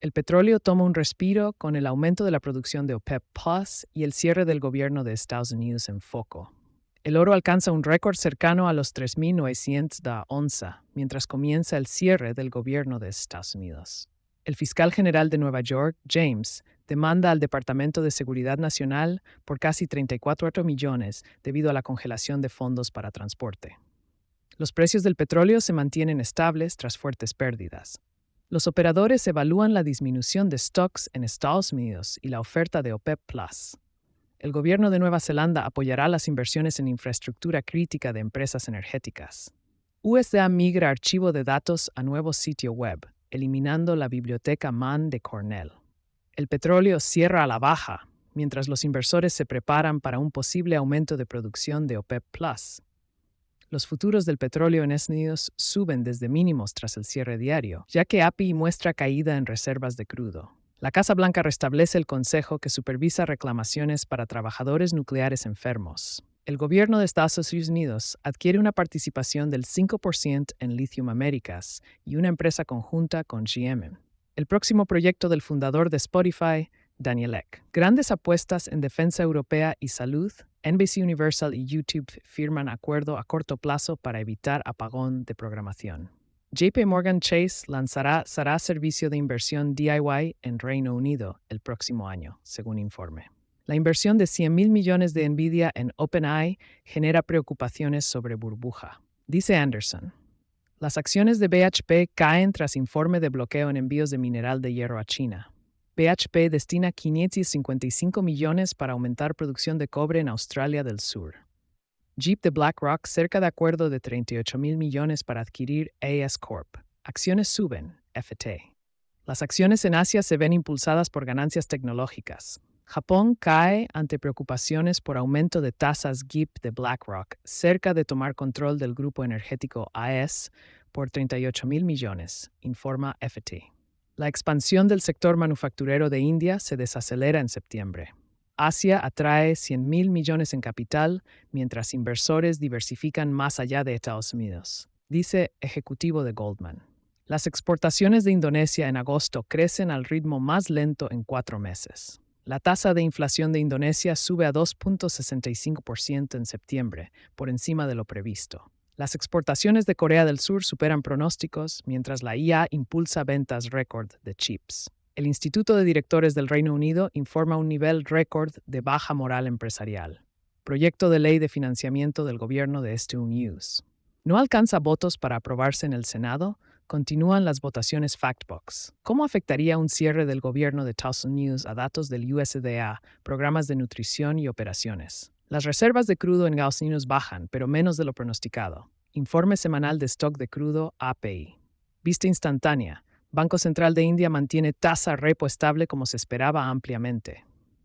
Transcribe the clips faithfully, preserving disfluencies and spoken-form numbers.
El petróleo toma un respiro con el aumento de la producción de OPEP Plus y el cierre del gobierno de Estados Unidos en foco. El oro alcanza un récord cercano a los tres mil novecientos la onza, mientras comienza el cierre del gobierno de Estados Unidos. El fiscal general de Nueva York, James, demanda al Departamento de Seguridad Nacional por casi treinta y cuatro millones debido a la congelación de fondos para transporte. Los precios del petróleo se mantienen estables tras fuertes pérdidas. Los operadores evalúan la disminución de stocks en Estados Unidos y la oferta de OPEP Plus. El gobierno de Nueva Zelanda apoyará las inversiones en infraestructura crítica de empresas energéticas. U S D A migra archivo de datos a nuevo sitio web, eliminando la biblioteca MAN de Cornell. El petróleo cierra a la baja, mientras los inversores se preparan para un posible aumento de producción de OPEP Plus. Los futuros del petróleo en Estados Unidos suben desde mínimos tras el cierre diario, ya que A P I muestra caída en reservas de crudo. La Casa Blanca restablece el consejo que supervisa reclamaciones para trabajadores nucleares enfermos. El gobierno de Estados Unidos adquiere una participación del cinco por ciento en Lithium Americas y una empresa conjunta con G M. El próximo proyecto del fundador de Spotify, Daniel Ek. Grandes apuestas en defensa europea y salud. N B C Universal y YouTube firman acuerdo a corto plazo para evitar apagón de programación. J P Morgan Chase lanzará será servicio de inversión D I Y en Reino Unido el próximo año, según informe. La inversión de cien mil millones de Nvidia en OpenAI genera preocupaciones sobre burbuja. Dice Anderson. Las acciones de B H P caen tras informe de bloqueo en envíos de mineral de hierro a China. B H P destina quinientos cincuenta y cinco millones para aumentar producción de cobre en Australia del Sur. Jeep de BlackRock cerca de acuerdo de treinta y ocho mil millones para adquirir A S Corp. Acciones suben, F T. Las acciones en Asia se ven impulsadas por ganancias tecnológicas. Japón cae ante preocupaciones por aumento de tasas G I P de BlackRock, cerca de tomar control del grupo energético A E S por treinta y ocho mil millones, informa F T. La expansión del sector manufacturero de India se desacelera en septiembre. Asia atrae cien mil millones en capital, mientras inversores diversifican más allá de Estados Unidos, dice ejecutivo de Goldman. Las exportaciones de Indonesia en agosto crecen al ritmo más lento en cuatro meses. La tasa de inflación de Indonesia sube a dos punto sesenta y cinco por ciento en septiembre, por encima de lo previsto. Las exportaciones de Corea del Sur superan pronósticos, mientras la I A impulsa ventas récord de chips. El Instituto de Directores del Reino Unido informa un nivel récord de baja moral empresarial. Proyecto de ley de financiamiento del gobierno de Estados Unidos. No alcanza votos para aprobarse en el Senado. Continúan las votaciones Factbox. ¿Cómo afectaría un cierre del gobierno de Estados Unidos a datos del U S D A, programas de nutrición y operaciones? Las reservas de crudo en Estados Unidos bajan, pero menos de lo pronosticado. Informe semanal de stock de crudo A P I. Vista instantánea. Banco Central de India mantiene tasa repo estable como se esperaba ampliamente.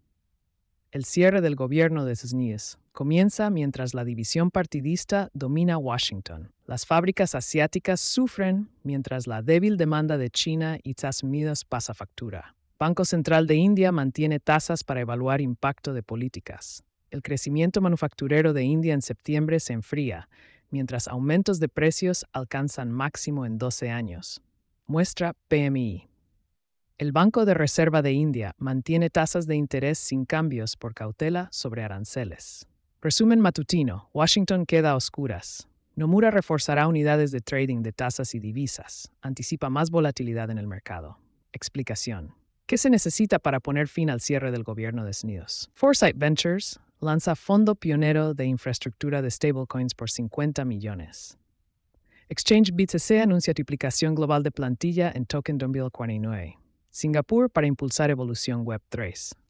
El cierre del gobierno de Estados Unidos comienza mientras la división partidista domina Washington. Las fábricas asiáticas sufren mientras la débil demanda de China y Estados Unidos pasa factura. Banco Central de India mantiene tasas para evaluar impacto de políticas. El crecimiento manufacturero de India en septiembre se enfría, mientras aumentos de precios alcanzan máximo en doce años. Muestra P M I. El Banco de Reserva de India mantiene tasas de interés sin cambios por cautela sobre aranceles. Resumen matutino. Washington queda a oscuras. Nomura reforzará unidades de trading de tasas y divisas. Anticipa más volatilidad en el mercado. Explicación. ¿Qué se necesita para poner fin al cierre del gobierno de Estados Unidos? Foresight Ventures lanza fondo pionero de infraestructura de stablecoins por cincuenta millones. Exchange B T C anuncia triplicación global de plantilla en token dos mil cuarenta y nueve. Singapur para impulsar evolución web tres.